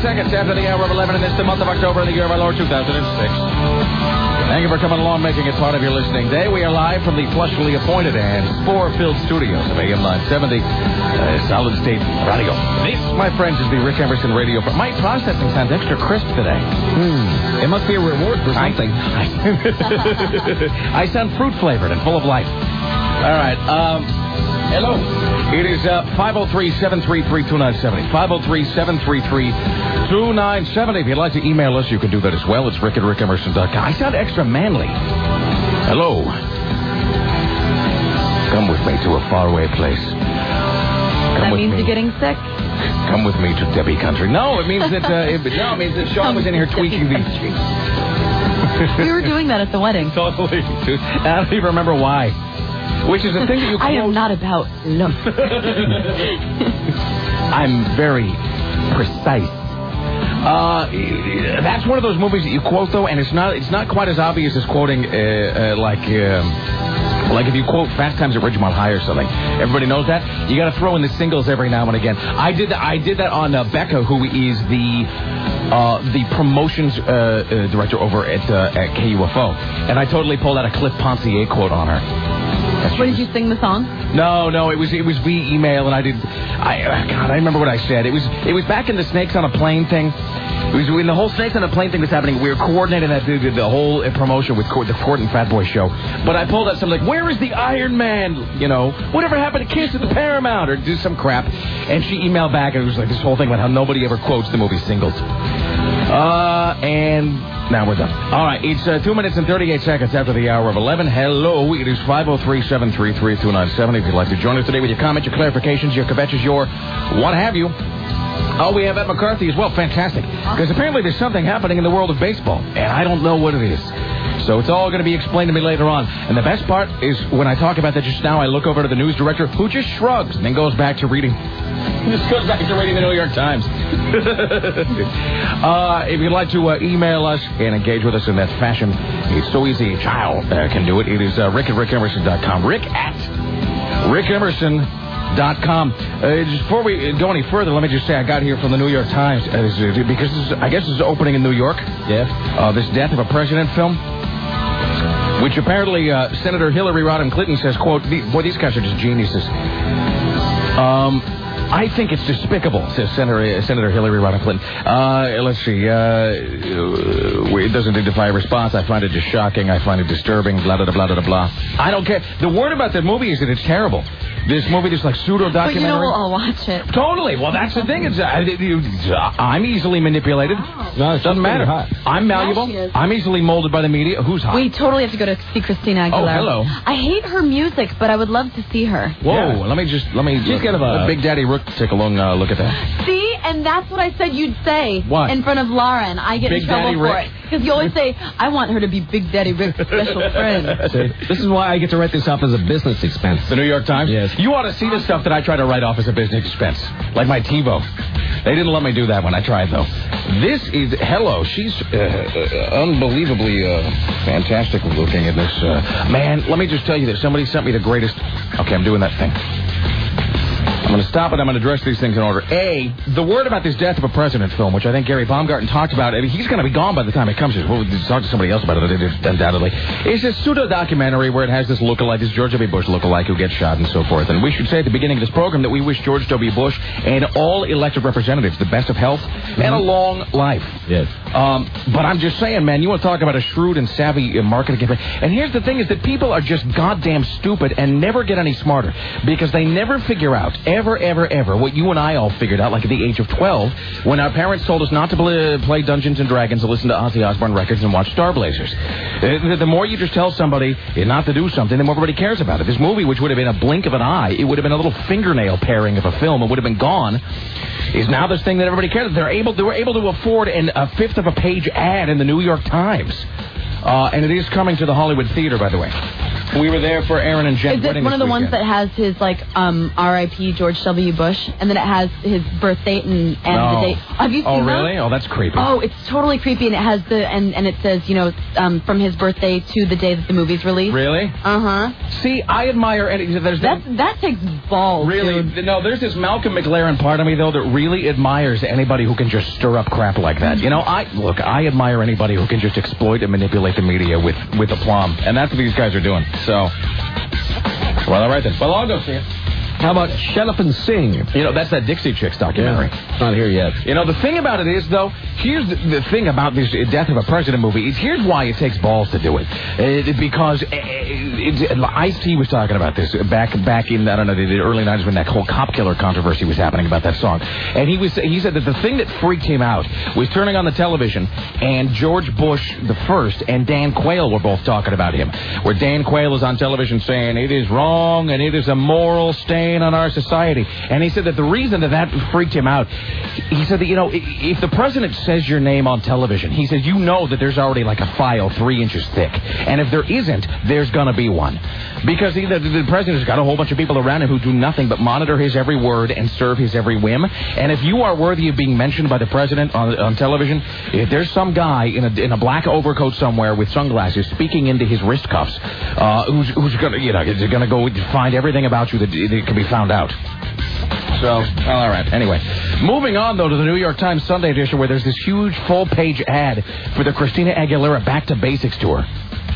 seconds after the hour of 11, and it's the month of October in the year of our Lord 2006. Thank you for coming along, making it part of your listening day. We are live from the plushly appointed and spore-filled studios of AM 970, Solid State Radio. This, my friends, is the Rick Emerson Radio. My processing sounds extra crisp today. It must be a reward for something. I sound fruit-flavored and full of life. All right. Hello. It is 503-733-2970. 503-733-2970. If you'd like to email us, you can do that as well. It's rick@rickemerson.com. I sound extra manly. Hello. Come with me to a faraway place. That means you're getting sick? Come with me to Debbie Country. No, it means that it means that Sean was in here tweaking the... We were doing that at the wedding. Totally. I don't even remember why. Which is the thing that you quote. I am not about look. I'm very precise. That's one of those movies that you quote, though, and it's not quite as obvious as quoting like if you quote Fast Times at Ridgemont High or something. Everybody knows that. You got to throw in the singles every now and again. I did that on Becca, who is the promotions director over at KUFO, and I totally pulled out a Cliff Pontier quote on her. What, did you sing the song? No, it was via email, and I remember what I said. It was back in the Snakes on a Plane thing. It was when the whole Snakes on a Plane thing was happening. We were coordinating the whole promotion with the Court and Fat Boy show. But I pulled out something like, "Where is the Iron Man? You know, whatever happened to Kiss at the Paramount?" or do some crap. And she emailed back, and it was like this whole thing about how nobody ever quotes the movie singles. And now we're done. All right, it's 2 minutes and 38 seconds after the hour of 11. Hello, it is 503-733-2970. If you'd like to join us today with your comments, your clarifications, your kvetches, your what have you. Oh, we have Ed McCarthy as well. Fantastic. Because apparently there's something happening in the world of baseball, and I don't know what it is. So it's all going to be explained to me later on. And the best part is when I talk about that just now, I look over to the news director, who just shrugs and then goes back to reading. Just goes back to reading the New York Times. If you'd like to email us and engage with us in that fashion, it's so easy a child can do it. It is rick@rickemerson.com. rick@rickemerson.com. Just before we go any further, let me just say I got here from the New York Times because I guess this is opening in New York. Yeah. This Death of a President film, which apparently Senator Hillary Rodham Clinton says, quote, boy, these guys are just geniuses. I think it's despicable, says Senator Hillary Rodham Clinton. Let's see. It doesn't dignify a response. I find it just shocking. I find it disturbing. Blah, blah, blah, blah, blah. I don't care. The word about that movie is that it's terrible. This movie is like pseudo-documentary. But you know, I'll watch it. Totally. Well, that's the thing. I'm easily manipulated. No, it doesn't matter. I'm malleable. Yeah, I'm easily molded by the media. Who's hot? We totally have to go to see Christina Aguilera. Oh, hello. I hate her music, but I would love to see her. Whoa, yeah. let me She's kind of let Big Daddy Rook take a long look at that. See? And that's what I said you'd say what? In front of Lauren. I get Big in trouble Daddy for Rick. it. Because you always say, I want her to be Big Daddy Rick's special friend. This is why I get to write this off as a business expense. The New York Times? Yes. You ought to see the stuff that I try to write off as a business expense. Like my TiVo. They didn't let me do that when I tried, though. This is... Hello. She's unbelievably fantastic looking in this. Man, let me just tell you that somebody sent me the greatest... Okay, I'm doing that thing. I'm going to stop it. I'm going to address these things in order. A, the word about this Death of a President film, which I think Gary Baumgarten talked about. I mean, he's going to be gone by the time it comes. We'll talk to somebody else about it, undoubtedly. It's a pseudo-documentary where it has this lookalike, this George W. Bush lookalike who gets shot and so forth. And we should say at the beginning of this program that we wish George W. Bush and all elected representatives the best of health and a long life. Yes. But I'm just saying, man, you want to talk about a shrewd and savvy marketing campaign. And here's the thing is that people are just goddamn stupid and never get any smarter because they never figure out ever, what you and I all figured out, like at the age of 12, when our parents told us not to play Dungeons and Dragons and listen to Ozzy Osbourne records and watch Star Blazers. The more you just tell somebody not to do something, the more everybody cares about it. This movie, which would have been a blink of an eye, it would have been a little fingernail paring of a film, it would have been gone, is now this thing that everybody cares about. They were able to afford a fifth of a page ad in the New York Times. And it is coming to the Hollywood Theater, by the way. We were there for Aaron and Jen's Is it wedding one of the this ones weekend. that has his, like, R.I.P. George W. Bush, and then it has his birth date and the date? Have you seen that? Oh, really? Oh, that's creepy. Oh, it's totally creepy, and it has and it says, you know, from his birthday to the day that the movie's released. Really? Uh-huh. See, I admire... That takes balls, Really? dude. No, there's this Malcolm McLaren part of me, though, that really admires anybody who can just stir up crap like that. You know, I admire anybody who can just exploit and manipulate the media with aplomb. And that's what these guys are doing. So, well, all right then. Well, I'll go see it. How about Shut Up and Sing? You know, that's that Dixie Chicks documentary. Yeah, not here yet. You know, the thing about it is, though, here's the thing about this Death of a President movie is here's why it takes balls to do it. Because Ice-T was talking about this back in, I don't know, the early 90s when that whole cop killer controversy was happening about that song. And he said that the thing that freaked him out was turning on the television and George Bush the first and Dan Quayle were both talking about him. Where Dan Quayle is on television saying it is wrong and it is a moral stain on our society. And he said that the reason that freaked him out, he said that, you know, if the president says your name on television, he says, you know that there's already like a file 3 inches thick. And if there isn't, there's going to be one. Because the president's got a whole bunch of people around him who do nothing but monitor his every word and serve his every whim. And if you are worthy of being mentioned by the president on television, if there's some guy in a black overcoat somewhere with sunglasses speaking into his wrist cuffs, who's going to, you know, is going to go find everything about you that can be found out. So, well, all right. Anyway, moving on, though, to the New York Times Sunday edition where there's this huge full-page ad for the Christina Aguilera Back to Basics tour.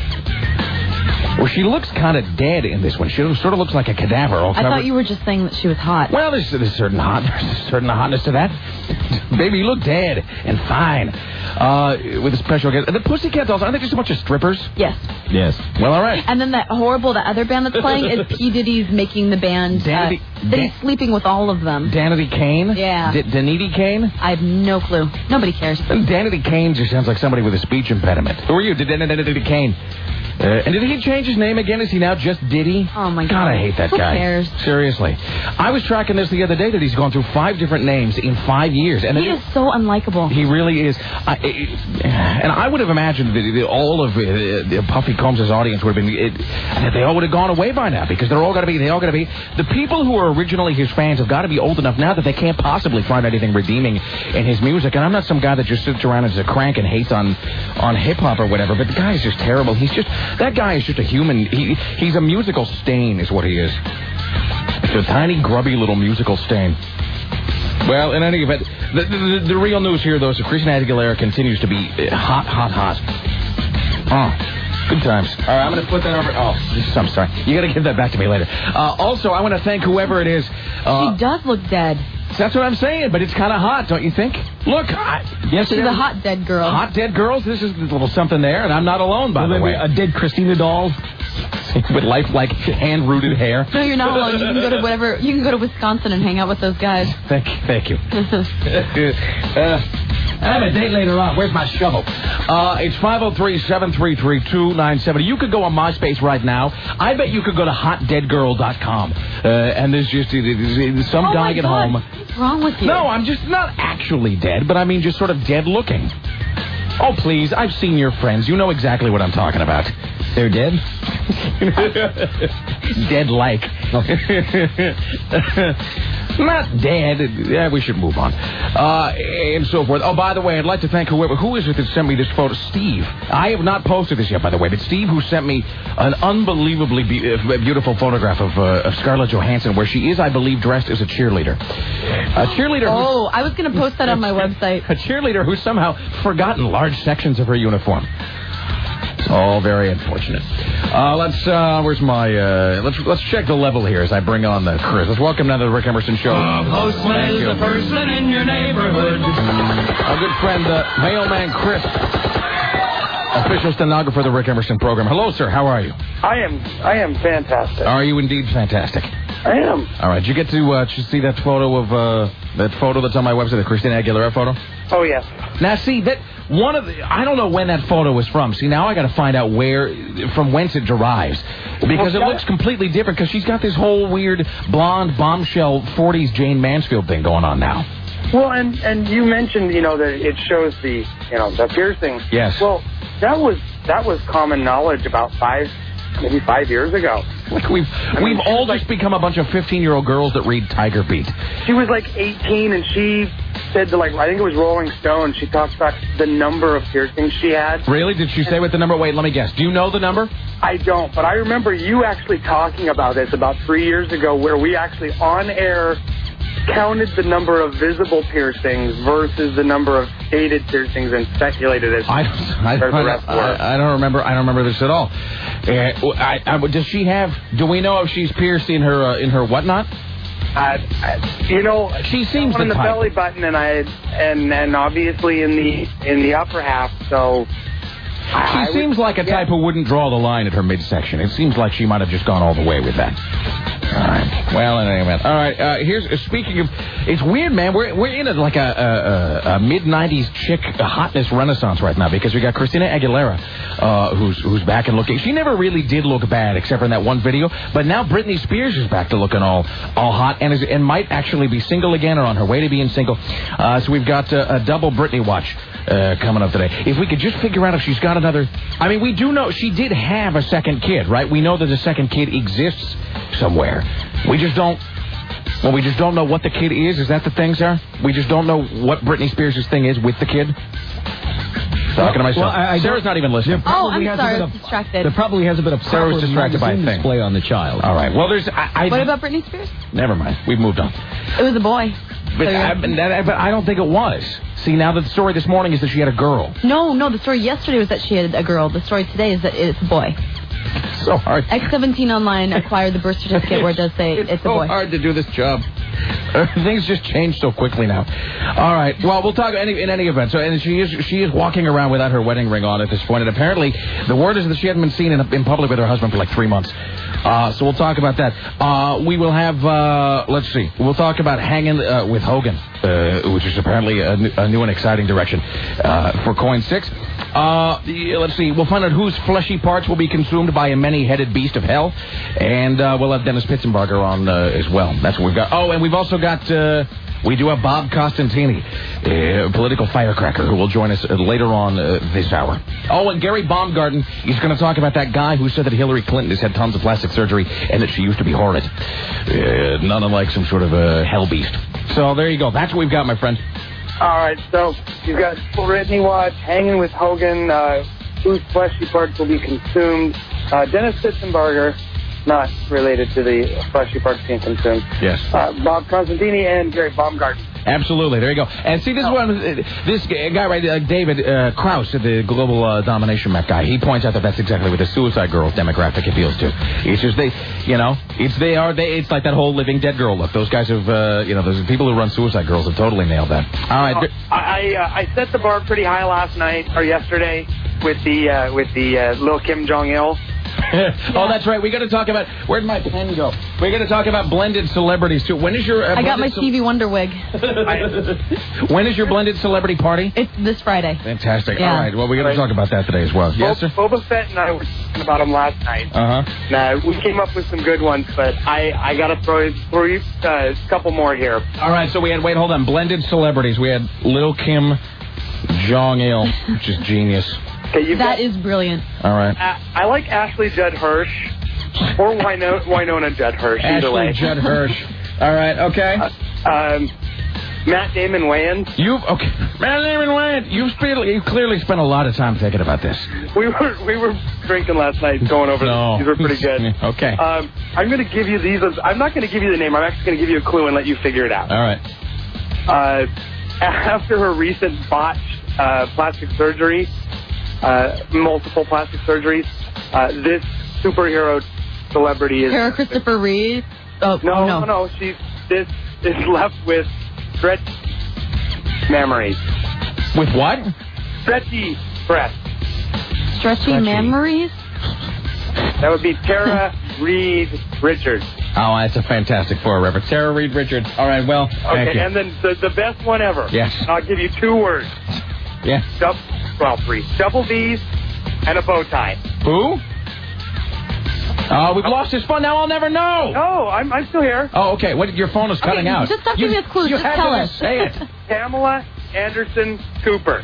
Well, she looks kind of dead in this one. She sort of looks like a cadaver. All I thought you were just saying that she was hot. Well, there's a certain hotness to that. Baby, you look dead and fine. With a special guest. The Pussycat Dolls, aren't they just a bunch of strippers? Yes. Yes. Well, all right. And then that other band that's playing is P. Diddy's making the band. That he's sleeping with all of them. Danity Kane? Yeah. Danity Kane? I have no clue. Nobody cares. Danity Kane just sounds like somebody with a speech impediment. Who are you? Danity Kane. And did he change his name again? Is he now just Diddy? Oh, my God. God, I hate that guy. Who cares? Seriously. I was tracking this the other day that he's gone through 5 different names in 5 years. And he is so unlikable. He really is. And I would have imagined that all of Puffy Combs' audience would have been... that they all would have gone away by now because they all got to be... The people who are originally his fans have got to be old enough now that they can't possibly find anything redeeming in his music. And I'm not some guy that just sits around as a crank and hates on hip-hop or whatever, but the guy is just terrible. That guy is just a human. He's a musical stain is what he is. It's a tiny, grubby little musical stain. Well, in any event, the real news here, though, is that Christina Aguilera continues to be hot. Oh, good times. All right, I'm going to put that over. Oh, I'm sorry. You got to give that back to me later. Also, I want to thank whoever it is. She does look dead. That's what I'm saying, but it's kind of hot, don't you think? Look, yes, she's a hot dead girl. Hot dead girls. This is a little something there, and I'm not alone, by the way. A dead Christina doll with lifelike hand-rooted hair. No, you're not alone. You can go to whatever. You can go to Wisconsin and hang out with those guys. Thank you. I have a date later on. Where's my shovel? It's 503-733-2970. You could go on MySpace right now. I bet you could go to hotdeadgirl.com. And there's just some guy at home. What's wrong with you? No, I'm just not actually dead, but I mean just sort of dead looking. Oh, please. I've seen your friends. You know exactly what I'm talking about. They're dead? Dead-like. Not dead. Yeah, we should move on. And so forth. Oh, by the way, I'd like to thank who is it that sent me this photo? Steve. I have not posted this yet, by the way, but Steve who sent me an unbelievably beautiful photograph of Scarlett Johansson, where she is, I believe, dressed as a cheerleader. A cheerleader. Oh, I was going to post that on my website. A cheerleader who's somehow forgotten large sections of her uniform. It's all very unfortunate. Where's my, let's check the level here as I bring on the Chris. Let's welcome now to the Rick Emerson Show. Postman is the person in your neighborhood. Our good friend, Mailman Chris, official stenographer of the Rick Emerson program. Hello, sir. How are you? I am fantastic. Are you indeed fantastic? I am. All right. Did you get to see that photo of that photo that's on my website, the Christina Aguilera photo? Oh, yes. Now, see, that one of the, I don't know when that photo was from. See, now I got to find out from whence it derives. Because it looks completely different, because she's got this whole weird blonde bombshell 40s Jane Mansfield thing going on now. Well, and you mentioned, that it shows the piercing. Yes. Well, that was common knowledge about 5 maybe 5 years ago. Like we've all just become a bunch of 15-year-old girls that read Tiger Beat. She was like 18, and she said to, like, I think it was Rolling Stone, she talked about the number of piercings she had. Really? Did she say what the number? Wait, let me guess. Do you know the number? I don't, but I remember you actually talking about this about 3 years ago, where we actually on air counted the number of visible piercings versus the number of stated piercings and speculated as I don't remember this at all. Does she have? Do we know if she's pierced in her whatnot? She seems in the belly button, and obviously in the upper half. So she seems like a type who wouldn't draw the line at her midsection. It seems like she might have just gone all the way with that. All right. Well, in any event. All right. Here's speaking of. It's weird, man. We're in a mid-90s chick hotness renaissance right now because we got Christina Aguilera, who's back and looking. She never really did look bad except for in that one video. But now Britney Spears is back to looking all hot and might actually be single again or on her way to being single. So we've got a double Britney watch coming up today. If we could just figure out if she's got another. I mean, we do know she did have a second kid, right? We know that a second kid exists somewhere. We just don't know what the kid is. Is that the thing, Sarah? We just don't know what Britney Spears' thing is with the kid. Talking to myself. Well, Sarah's not even listening. I'm sorry, I was distracted. There probably has a bit of Sarah was distracted by a thing. Display on the child. All right. Well, there's. What about Britney Spears? Never mind. We've moved on. It was a boy. But I don't think it was. See, now the story this morning is that she had a girl. No. The story yesterday was that she had a girl. The story today is that it's a boy. So hard. X17 Online acquired the birth certificate where it does say it's a boy. It's so hard to do this job. Things just change so quickly now. All right. Well, we'll talk in any event. So, and she is walking around without her wedding ring on at this point. And apparently, the word is that she hadn't been seen in public with her husband for like 3 months. So we'll talk about that. We will have. Let's see. We'll talk about hanging with Hogan, which is apparently a new and exciting direction for Coin 6. Let's see. We'll find out whose fleshy parts will be consumed by a many-headed beast of hell, and we'll have Dennis Pitzenbarger on as well. That's what we've got. Oh, and we've also got. We do have Bob Costantini, a political firecracker, who will join us later on this hour. Oh, and Gary Baumgarten, he's going to talk about that guy who said that Hillary Clinton has had tons of plastic surgery and that she used to be horrid. None unlike some sort of hell beast. So there you go. That's what we've got, my friend. All right, so you've got Britney Watch, hanging with Hogan, whose fleshy parts will be consumed. Dennis Pitzenbarger, not related to the fleshy parts being consumed. Yes. Bob Costantini and Gary Baumgarten. Absolutely. There you go. And see, this guy right, David Krause, the Global Domination Mech guy, he points out that that's exactly what the Suicide Girls demographic appeals to. It's just it's like that whole Living Dead girl look. Those guys have, those people who run Suicide Girls have totally nailed that. All right. I set the bar pretty high yesterday with the Lil Kim Jong-il. Oh, that's right. We got to talk about where'd my pen go? We're going to talk about blended celebrities too. When is your? I got my Stevie Wonder wig. When is your blended celebrity party? It's this Friday. Fantastic. Yeah. All right. Well, we're going to talk about that today as well. Yes, sir. Boba Fett and I were talking about him last night. Now we came up with some good ones, but I got to throw a couple more here. All right. So we had hold on. Blended celebrities. We had Lil Kim Jong-il, which is genius. Okay, that is brilliant. All right. I like Ashley Judd Hirsch or Winona Judd Hirsch. Either way. Ashley Judd Hirsch. All right. Okay. Matt Damon Wayans. Matt Damon Wayans. You clearly spent a lot of time thinking about this. We were drinking last night, going over these. These were pretty good. Okay. I'm going to give you these. I'm not going to give you the name. I'm actually going to give you a clue and let you figure it out. All right. After her recent botched plastic surgery. Multiple plastic surgeries. This superhero celebrity is Sarah Christopher Reeve. No. This is left with stretchy memories. With what? Stretchy breasts. Stretchy memories. That would be Tara Reid Richards. Oh, that's a Fantastic Four reference. Tara Reid Richards. All right. Well. Okay, and then the best one ever. Yes. I'll give you 2 words. Yeah. 3. Double D's and a bow tie. Who? We've lost his phone. Now I'll never know. No, I'm still here. Oh, okay. Your phone is cutting out. Just stop giving us clues. Just tell us. Say it. Pamela Anderson Cooper.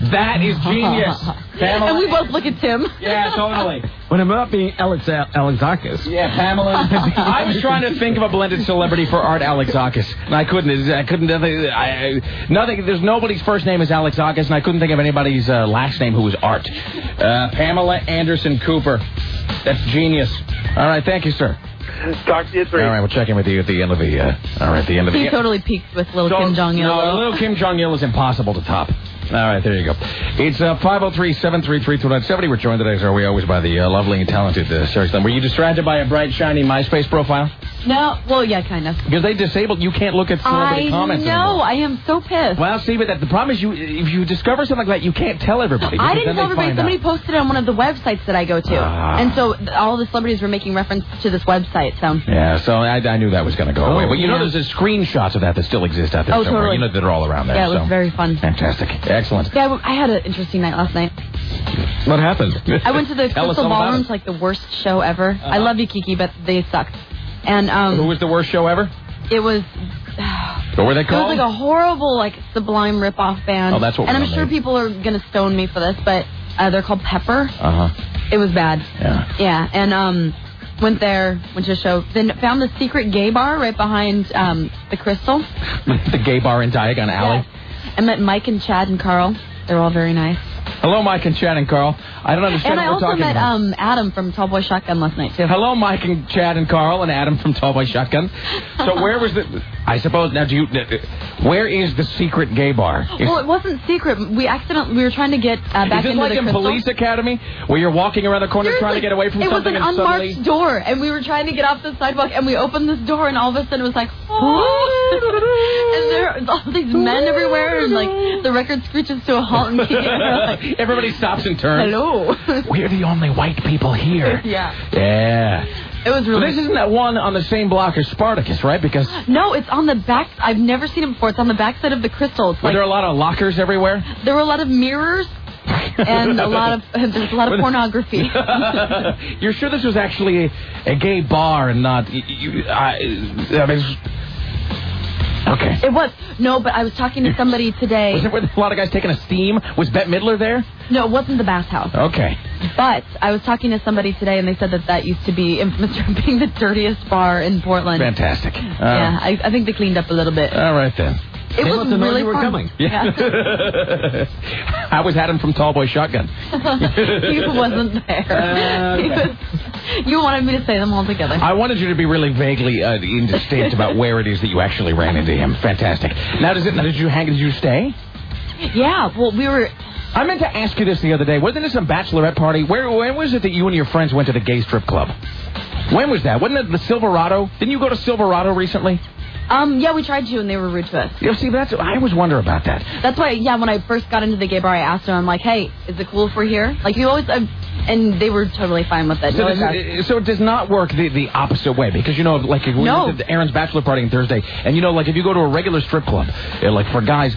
That is genius. Pamela. And we both look at Tim. Yeah, totally. When I'm not being Alexakis. Yeah, Pamela. I was trying to think of a blended celebrity for Art Alexakis, and I couldn't. Nothing. There's nobody's first name is Alexakis, and I couldn't think of anybody's last name who was Art. Pamela Anderson Cooper. That's genius. All right, thank you, sir. Talk to you at 3. All right, we'll check in with you at the end of the. He totally peaked with little Kim Jong-il. No, little Kim Jong-il is impossible to top. All right, there you go. It's 503-733-2970. We're joined today, as are we always, by the lovely and talented Sarah Slim. Were you distracted by a bright, shiny MySpace profile? No, well, yeah, kind of. Because they disabled, you can't look at celebrity comments anymore. I know, I am so pissed. Well, see, but the problem is, if you discover something like that, you can't tell everybody. I didn't tell everybody. Somebody posted it on one of the websites that I go to. And so all the celebrities were making reference to this website, so... Yeah, so I knew that was going to go away. But you know there's screenshots of that still exist out there somewhere. Totally. You know that are all around there. Yeah, it was very fun. Fantastic. Excellent. Yeah, I had an interesting night last night. What happened? I went to the Crystal Ballroom, like the worst show ever. I love you, Kiki, but they sucked. And who was the worst show ever? It was... What were they called? It was like a horrible, Sublime rip-off band. Oh, that's what. And I'm sure people are going to stone me for this, but they're called Pepper. It was bad. Yeah. Yeah, and went to a show. Then found the secret gay bar right behind the Crystal. The gay bar in Diagon Alley. Yes. I met Mike and Chad and Carl. They're all very nice. Hello, Mike and Chad and Carl. I don't understand what we're talking about. And I also met Adam from Tallboy Shotgun last night, too. Hello, Mike and Chad and Carl and Adam from Tallboy Shotgun. So where was the... I suppose... Now, where is the secret gay bar? Well, it wasn't secret. We were trying to get back into the Crystal. Is it like in Police Academy, where you're walking around the corner trying to get away from something and suddenly... It was an unmarked door, and we were trying to get off the sidewalk, and we opened this door, and all of a sudden it was like... Oh! And there are all these men everywhere, and, the record screeches to a halt, and everybody stops and turns. Hello. We're the only white people here. Yeah. Yeah. It was really... Well, this isn't that one on the same block as Spartacus, right? Because... No, it's on the back... I've never seen it before. It's on the back side of the Crystal. Were there a lot of lockers everywhere? There were a lot of mirrors. And there's a lot of pornography. You're sure this was actually a gay bar and not... Okay. It was. No, but I was talking to somebody today. Was there a lot of guys taking a steam? Was Bette Midler there? No, it wasn't the bathhouse. Okay. But I was talking to somebody today, and they said that used to be infamous for being the dirtiest bar in Portland. Fantastic. Yeah, I think they cleaned up a little bit. All right, then. It was really fun. Coming. Yeah. I was Adam from Tallboy Shotgun. He wasn't there. You wanted me to say them all together. I wanted you to be really vaguely indistinct about where it is that you actually ran into him. Fantastic. Now, did you stay? Yeah. Well, we were. I meant to ask you this the other day. Wasn't it some bachelorette party? When was it that you and your friends went to the gay strip club? When was that? Wasn't it the Silverado? Didn't you go to Silverado recently? Yeah, we tried to, and they were rude to us. Yeah, see, I always wonder about that. That's why, when I first got into the gay bar, I asked them, I'm like, hey, is it cool if we're here? You always, and they were totally fine with it. So it does not work the opposite way, because, we went to Aaron's bachelor party on Thursday, and, if you go to a regular strip club, for guys,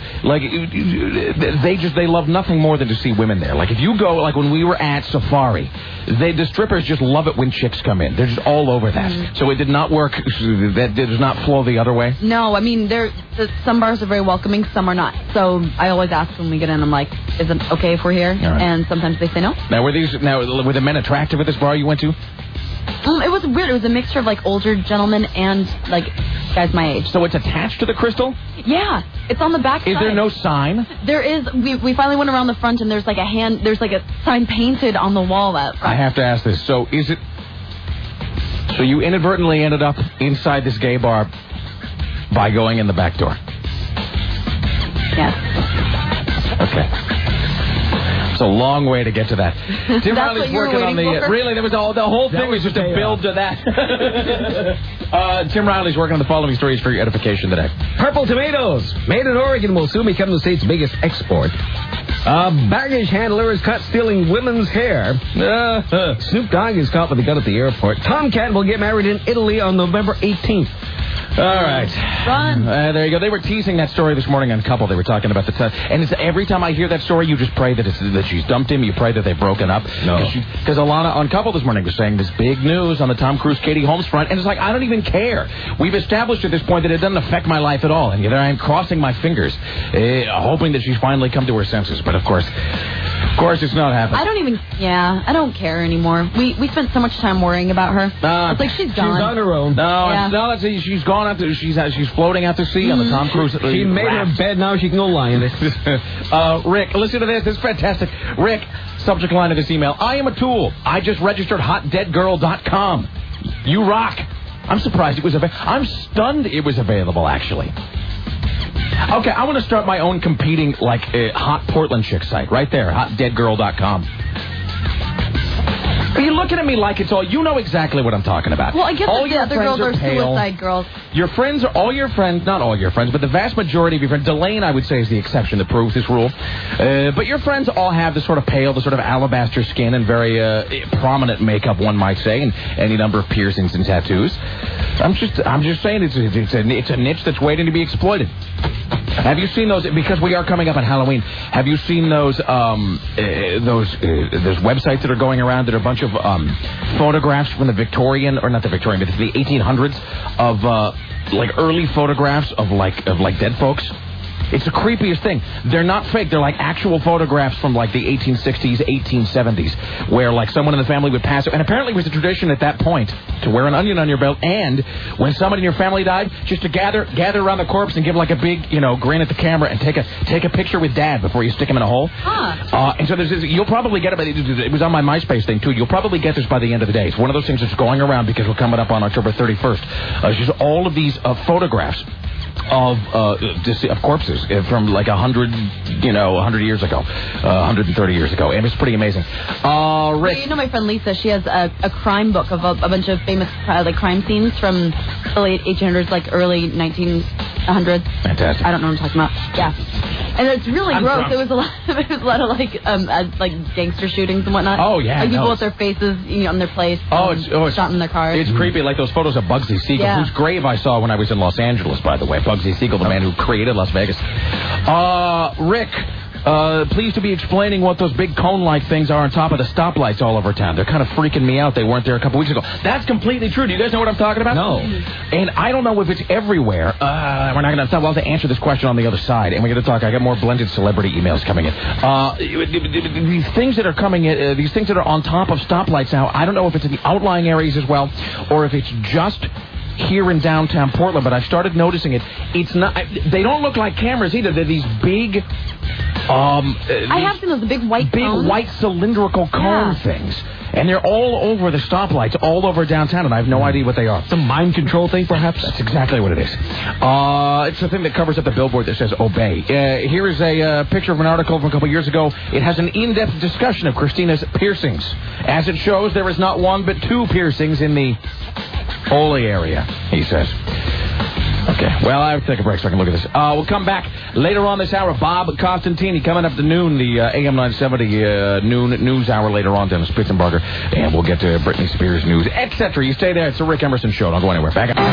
they love nothing more than to see women there. If you go, when we were at Safari, the strippers just love it when chicks come in. They're just all over that. Mm-hmm. So it did not work. That does not flow the other way. No, I mean, some bars are very welcoming, some are not. So I always ask when we get in, I'm like, is it okay if we're here? Right. And sometimes they say no. Now, were the men attractive at this bar you went to? It was weird. It was a mixture of older gentlemen and guys my age. So it's attached to the Crystal? Yeah, it's on the back side. Is there no sign? There is. We finally went around the front, and there's there's a sign painted on the wall out front. I have to ask this. So is it? So you inadvertently ended up inside this gay bar by going in the back door? Yes. Okay. It's a long way to get to that. Tim Riley's working on the... Really, the whole thing was just a build to that. Tim Riley's working on the following stories for your edification today. Purple tomatoes, made in Oregon, will soon become the state's biggest export. A baggage handler is caught stealing women's hair. Snoop Dogg is caught with a gun at the airport. Tomcat will get married in Italy on November 18th. All right. Run. There you go. They were teasing that story this morning on Couple. They were talking about the and it's every time I hear that story, you just pray that she's dumped him. You pray that they've broken up. No. Because Alana on Couple this morning was saying this big news on the Tom Cruise Katie Holmes front, and it's like, I don't even care. We've established at this point that it doesn't affect my life at all, and yet I am crossing my fingers, hoping that she's finally come to her senses. But of course it's not happening. I don't care anymore. We spent so much time worrying about her. It's like she's gone. She's on her own. No, she's gone out to, she's floating out to sea on the Tom Cruise. She made her bed, now she can go lie in it. Rick, listen to this. This is fantastic. Rick, subject line of this email. I am a tool. I just registered hotdeadgirl.com. You rock. I'm surprised it was available. I'm stunned it was available, actually. Okay, I want to start my own competing, hot Portland chick site. Right there, hotdeadgirl.com. Are you looking at me like it's all... You know exactly what I'm talking about. Well, I guess all the other girls are suicide girls. Your friends are... All your friends... Not all your friends, but the vast majority of your friends... Delane, I would say, is the exception that proves this rule. But your friends all have the sort of pale, the sort of alabaster skin and very prominent makeup, one might say, and any number of piercings and tattoos. I'm just saying it's a niche that's waiting to be exploited. Have you seen those? Because we are coming up on Halloween. Have you seen those websites that are going around that are a bunch of photographs from the Victorian, or not the Victorian, but the 1800s of early photographs of dead folks? It's the creepiest thing. They're not fake. They're like actual photographs from the 1860s, 1870s, where someone in the family would pass it. And apparently it was a tradition at that point to wear an onion on your belt, and when somebody in your family died, just to gather around the corpse and give a big, grin at the camera and take a picture with Dad before you stick him in a hole. And so you'll probably get it. It was on my MySpace thing too. You'll probably get this by the end of the day. It's one of those things that's going around because we're coming up on October 31st. It's just all of these photographs of corpses from 100 years ago, 130 years ago, and it's pretty amazing. Rick, my friend Lisa, she has a crime book of a bunch of famous crime scenes from the late 1800s, early 1900s. Fantastic. I don't know what I'm talking about. Yeah, and it's really gross. Drunk. It was a lot of gangster shootings and whatnot. Oh yeah, people with their faces on their place. It's shot in their cars. It's creepy, like those photos of Bugsy Siegel, whose grave I saw when I was in Los Angeles, by the way. Bugsy Siegel, the man who created Las Vegas. Rick, pleased to be explaining what those big cone-like things are on top of the stoplights all over town. They're kind of freaking me out. They weren't there a couple weeks ago. That's completely true. Do you guys know what I'm talking about? No. And I don't know if it's everywhere. We're not going to... We'll have to answer this question on the other side. And we're going to talk... I got more blended celebrity emails coming in. These things that are coming in... these things that are on top of stoplights now, I don't know if it's in the outlying areas as well, or if it's just... here in downtown Portland, but I've started noticing it. It's not... They don't look like cameras either. They're these big... I have seen those big white cones. White cylindrical cone things. And they're all over the stoplights, all over downtown, and I have no idea what they are. Some mind control thing, perhaps? That's exactly what it is. It's the thing that covers up the billboard that says obey. Here is a picture of an article from a couple years ago. It has an in-depth discussion of Christina's piercings. As it shows, there is not one but two piercings in the Holy area, he says. Okay, well, I have to take a break so I can look at this. We'll come back later on this hour. Bob Costantini coming up to noon, the AM 970 noon news hour later on down in Spitzenbarger. And we'll get to Britney Spears news, etc. You stay there. It's the Rick Emerson Show. Don't go anywhere. Back up.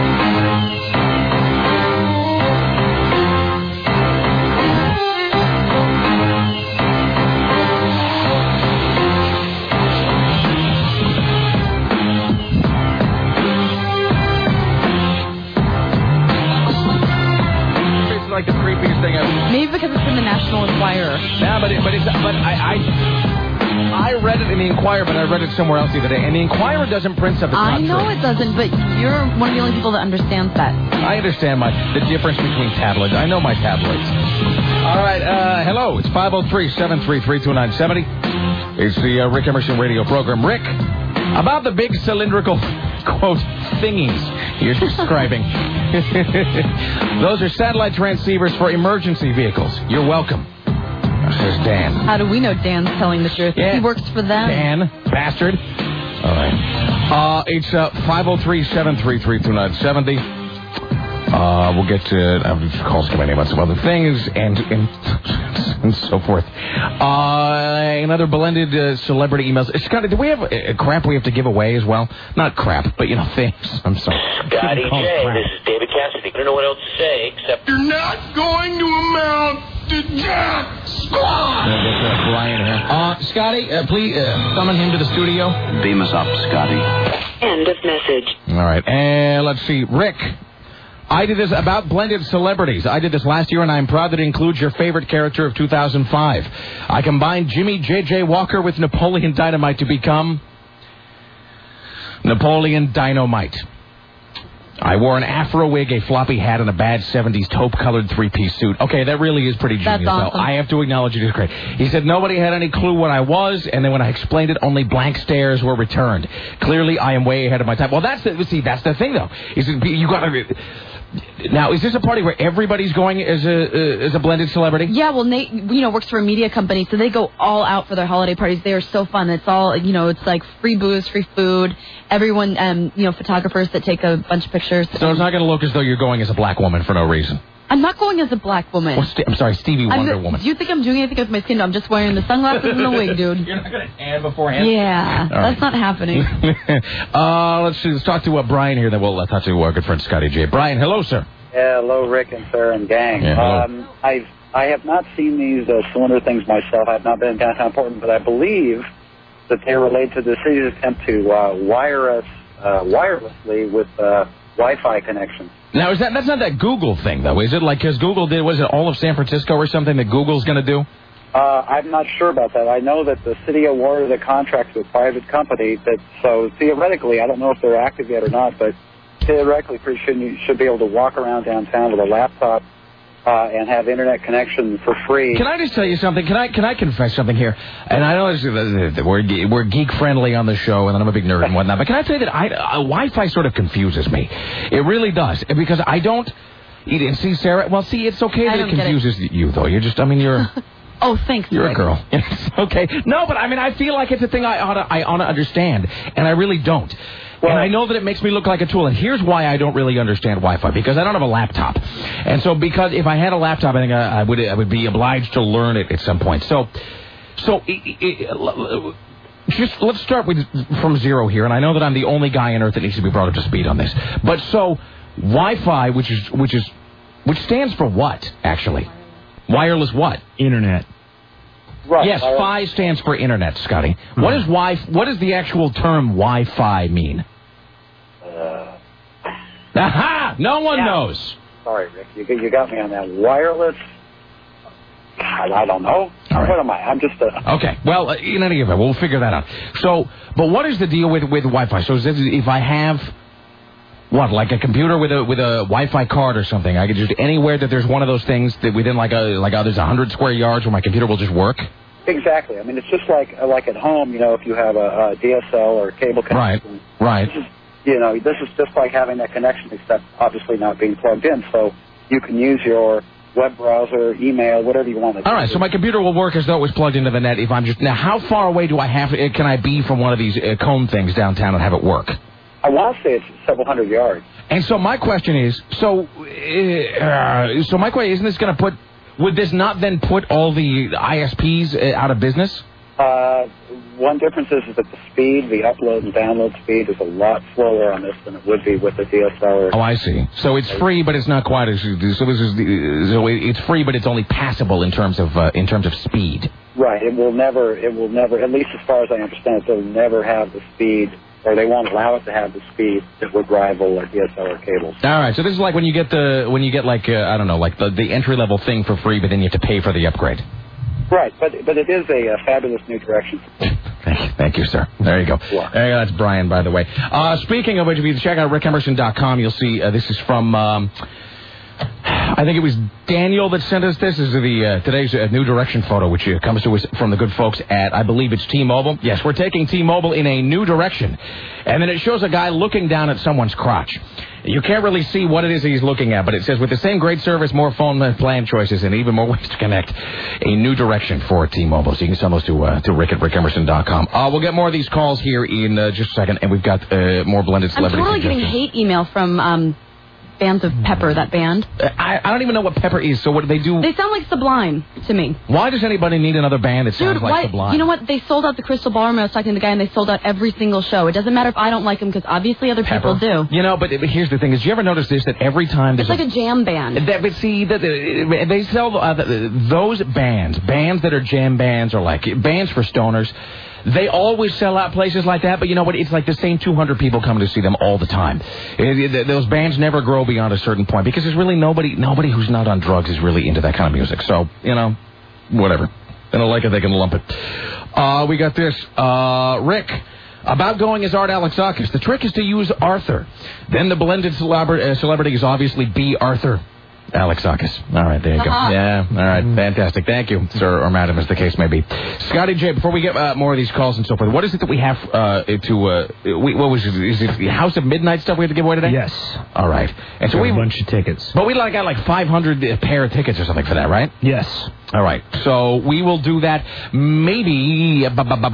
Like the creepiest thing ever. Maybe because it's in the National Enquirer. Yeah, but I read it in the Enquirer, but I read it somewhere else the other day. And the Enquirer doesn't print stuff that's not true. I know it doesn't, but you're one of the only people that understands that. I understand the difference between tabloids. I know my tabloids. All right, hello. It's 503-733-2970. It's the Rick Emerson radio program. Rick, about the big cylindrical, quote, thingies you're describing. Those are satellite transceivers for emergency vehicles. You're welcome. Says Dan. How do we know Dan's telling the truth? Yeah. He works for them. Dan, bastard. All right. It's 503-733-2970. We'll get to calls coming in about some other things, and and so forth. Another blended celebrity emails. Scotty, do we have crap we have to give away as well? Not crap, but, things. I'm sorry. Scotty J, this is David Cassidy. I don't know what else to say except... You're not going to amount to jack squat! That's Brian here. Scotty, please summon him to the studio. Beam us up, Scotty. End of message. All right, and let's see. Rick, I did this about blended celebrities. I did this last year, and I'm proud that it includes your favorite character of 2005. I combined Jimmy J.J. Walker with Napoleon Dynamite to become Napoleon Dynamite. I wore an afro wig, a floppy hat, and a bad 70s taupe-colored three-piece suit. Okay, that really is pretty genius, That's awesome. though. I have to acknowledge it is great. He said nobody had any clue what I was, and then when I explained it, only blank stares were returned. Clearly, I am way ahead of my time. Well, that's the thing, though. You got to... Now, is this a party where everybody's going as a blended celebrity? Yeah, well, Nate, works for a media company, so they go all out for their holiday parties. They are so fun. It's all, it's like free booze, free food. Everyone, photographers that take a bunch of pictures. So it's not going to look as though you're going as a black woman for no reason. I'm not going as a black woman. Well, I'm sorry, Stevie Wonder Woman. Do you think I'm doing anything with my skin? I'm just wearing the sunglasses and the wig, dude. You're not going to tan beforehand? Yeah, that's not happening. Let's see. Let's talk to Brian here, then we'll talk to our good friend Scotty J. Brian, hello, sir. Hello, Rick and Sarah and gang. Yeah, hello. I have not seen these cylinder things myself. I've not been in downtown Portland, but I believe that they relate to the city's attempt to wire us wirelessly with Wi-Fi connections. Now, that's not that Google thing, though, is it? Like, because Google did, was it all of San Francisco or something that Google's going to do? I'm not sure about that. I know that the city awarded a contract to a private company so theoretically, I don't know if they're active yet or not, but theoretically, pretty sure you should be able to walk around downtown with a laptop and have internet connection for free. Can I just tell you something? Can I confess something here? And I know we're geek friendly on the show, and I'm a big nerd and whatnot. But can I tell you that Wi-Fi sort of confuses me? It really does, because I don't. You didn't see Sarah. Well, see, it's okay that it confuses you, though. You're. Oh, thanks. You're Rick. a girl. Okay. No, but I feel like it's a thing I ought to understand, and I really don't. Well, and I know that it makes me look like a tool. And here's why I don't really understand Wi-Fi, because I don't have a laptop. And so because if I had a laptop, I think I would be obliged to learn it at some point. So just let's start from zero here. And I know that I'm the only guy on earth that needs to be brought up to speed on this. But so Wi-Fi, which stands for what, actually? Wireless what? Internet. Right. Yes, Fi stands for Internet, Scotty. What does the actual term Wi-Fi mean? Aha! No one knows. Sorry, Rick. You got me on that. Wireless? I don't know. All right. What am I? I'm just a... Okay. Well, in any event, we'll figure that out. So, but what is the deal with Wi-Fi? So if I have... What, like a computer with a Wi-Fi card or something? I could just anywhere that there's one of those things that within there's 100 square yards where my computer will just work. Exactly. I mean, it's just like at home. If you have a DSL or cable connection. Right. This is just like having that connection, except obviously not being plugged in. So you can use your web browser, email, whatever you want to do. All right. So my computer will work as though it was plugged into the net. If I'm just now, how far away can I be from one of these cone things downtown and have it work? I want to say it's several hundred yards. And so my question is, isn't this going to would this not then put all the ISPs out of business? One difference is that the speed, the upload and download speed is a lot slower on this than it would be with the DSL. Oh, I see. So it's free, but it's not quite as, it's free, but it's only passable in terms of speed. Right. It will never, at least as far as I understand it, they'll never have the speed, or they won't allow it to have the speed that would rival a DSL or cables. All right, so this is like when you get the entry level thing for free, but then you have to pay for the upgrade. Right, but it is a fabulous new direction. Thank you, sir. There you go. Yeah. There you go. That's Brian, by the way. Speaking of which, if you check out rickemerson.com, you'll see this is from. I think it was Daniel that sent us this. This is today's New Direction photo, which comes to us from the good folks at, I believe it's T-Mobile. Yes, we're taking T-Mobile in a new direction. And then it shows a guy looking down at someone's crotch. You can't really see what it is he's looking at, but it says, with the same great service, more phone plan choices, and even more ways to connect, a new direction for T-Mobile. So you can send those to Rick at rickemerson.com. We'll get more of these calls here in just a second, and we've got more blended celebrities. I'm totally getting hate email from fans of Pepper, that band. I don't even know what Pepper is, so what do they do? They sound like Sublime to me. Why does anybody need another band that sounds like Sublime? You know what? They sold out the Crystal Ballroom. I was talking to the guy, and they sold out every single show. It doesn't matter if I don't like them, because obviously other people do. You know, but here's the thing. Is you ever notice this, that every time... It's like a jam band. But see, they sell those bands that are jam bands or like bands for stoners. They always sell out places like that, but you know what? It's like the same 200 people come to see them all the time. Those bands never grow beyond a certain point because there's really nobody who's not on drugs is really into that kind of music. So, you know, whatever. They don't like it, they can lump it. We got this. Rick, about going as Art Alexakis. The trick is to use Arthur. Then the blended celebrity is obviously B. Arthur Alexakis. All right, there you go. Yeah, all right, fantastic. Thank you, sir or madam, as the case may be. Scotty J, before we get more of these calls and so forth, what is it that we have what was it? Is it the House of Midnight stuff we have to give away today? Yes. All right. And so we have a bunch of tickets. But we got like 500 pair of tickets or something for that, right? Yes. All right, so we will do that. Maybe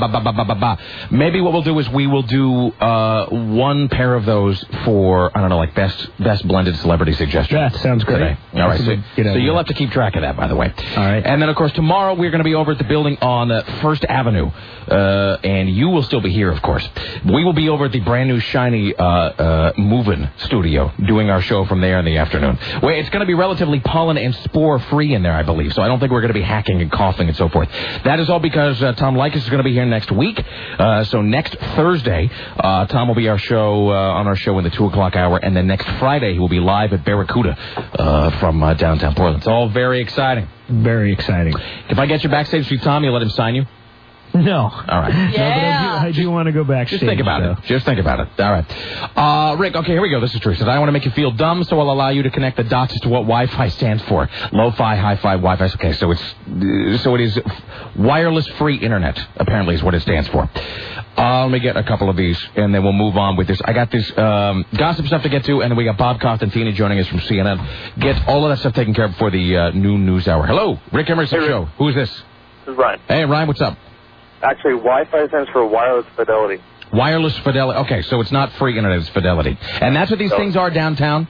what we'll do is we will do one pair of those for, I don't know, like best blended celebrity suggestion. That sounds great. Today. All right, so you'll have to keep track of that, by the way. All right. And then, of course, tomorrow we're going to be over at the building on First Avenue, and you will still be here, of course. We will be over at the brand new shiny Movin' studio doing our show from there in the afternoon. Well, it's going to be relatively pollen and spore free in there, I believe, so I don't think we're going to be hacking and coughing and so forth. That is all because Tom Likas is going to be here next week. So next Thursday, Tom will be on our show in the 2 o'clock hour, and then next Friday he will be live at Barracuda from downtown Portland. It's all very exciting. Very exciting. If I get you backstage with Tom, you'll let him sign you? No. All right. Yeah. No, but I do want to go backstage. Just think about it. Just think about it. All right. Rick, okay, here we go. This is true. Says, I want to make you feel dumb, so I'll allow you to connect the dots as to what Wi-Fi stands for. Lo-fi, hi-fi, Wi-Fi. Okay, so it is wireless free internet, apparently is what it stands for. Let me get a couple of these, and then we'll move on with this. I got this gossip stuff to get to, and then we got Bob Costantini joining us from CNN. Get all of that stuff taken care of before the noon news hour. Hello, Rick Emerson Show. Who's this? This is Ryan. Hey, Ryan, what's up? Actually, Wi-Fi stands for wireless fidelity. Wireless fidelity. Okay, so it's not free internet, it's fidelity. And that's what these things are downtown?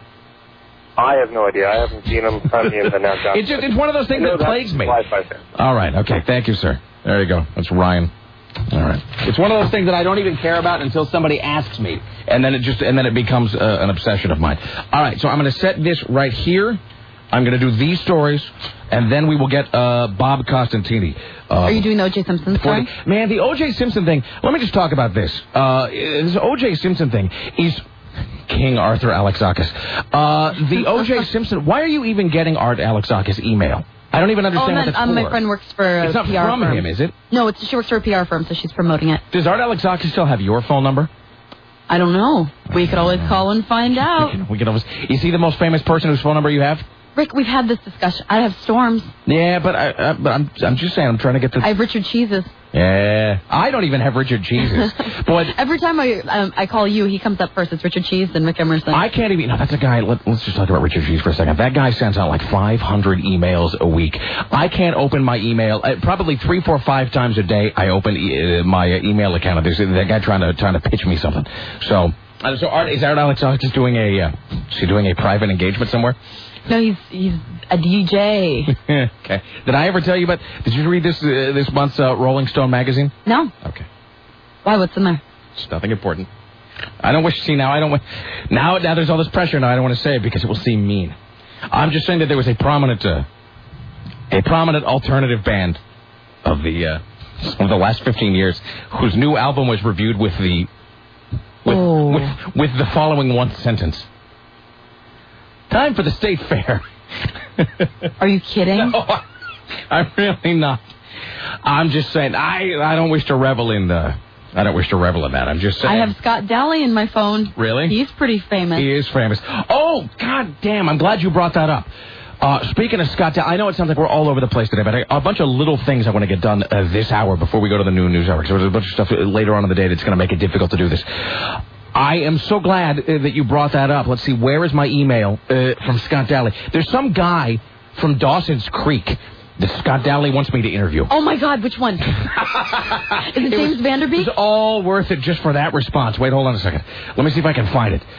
I have no idea. I haven't seen them come in downtown. It's one of those things that plagues me. Wi-Fi stands. All right, okay. Thank you, sir. There you go. That's Ryan. All right. It's one of those things that I don't even care about until somebody asks me, and then it becomes an obsession of mine. All right, so I'm going to set this right here. I'm going to do these stories, and then we will get Bob Costantini. Are you doing the O.J. Simpson story? Man, the O.J. Simpson thing, let me just talk about this. This O.J. Simpson thing is King Arthur Alexakis. The O.J. Simpson, why are you even getting Art Alexakis' email? I don't even understand what that's for. My friend works for a PR firm. It's not from him, is it? No, she works for a PR firm, so she's promoting it. Does Art Alexakis still have your phone number? I don't know. We could always call and find out. We can always. Is he the most famous person whose phone number you have? Rick, we've had this discussion. I have Storms. Yeah, but I'm just saying. I'm trying to get the. I have Richard Cheeses. Yeah, I don't even have Richard Cheeses. But every time I call you, he comes up first. It's Richard Cheese, then Rick Emerson. I can't even. No, that's a guy. Let's just talk about Richard Cheese for a second. That guy sends out like 500 emails a week. I can't open my email. Probably 3, 4, 5 times a day. I open my email account. There's that guy trying to pitch me something. So is Art Alexakis doing a private engagement somewhere? No, he's a DJ. Okay. Did I ever tell you about... Did you read this month's Rolling Stone magazine? No. Okay. Why? What's in there? It's nothing important. I don't wish... See, now I don't want... Now there's all this pressure, now I don't want to say it because it will seem mean. I'm just saying that there was a prominent alternative band of the last 15 years whose new album was reviewed with the following one sentence. Time for the state fair. Are you kidding? No, I'm really not. I'm just saying I don't wish to revel in that. I'm just saying. I have Scott Daly in my phone. Really? He's pretty famous. He is famous. Oh, god damn, I'm glad you brought that up. Speaking of Scott Daly, I know it sounds like we're all over the place today, but a bunch of little things I want to get done this hour before we go to the noon news hour. So there's a bunch of stuff later on in the day that's going to make it difficult to do this. I am so glad that you brought that up. Let's see, where is my email from Scott Daly? There's some guy from Dawson's Creek that Scott Daly wants me to interview. Oh, my God, which one? Is it James Vanderbeek? It's all worth it just for that response. Wait, hold on a second. Let me see if I can find it.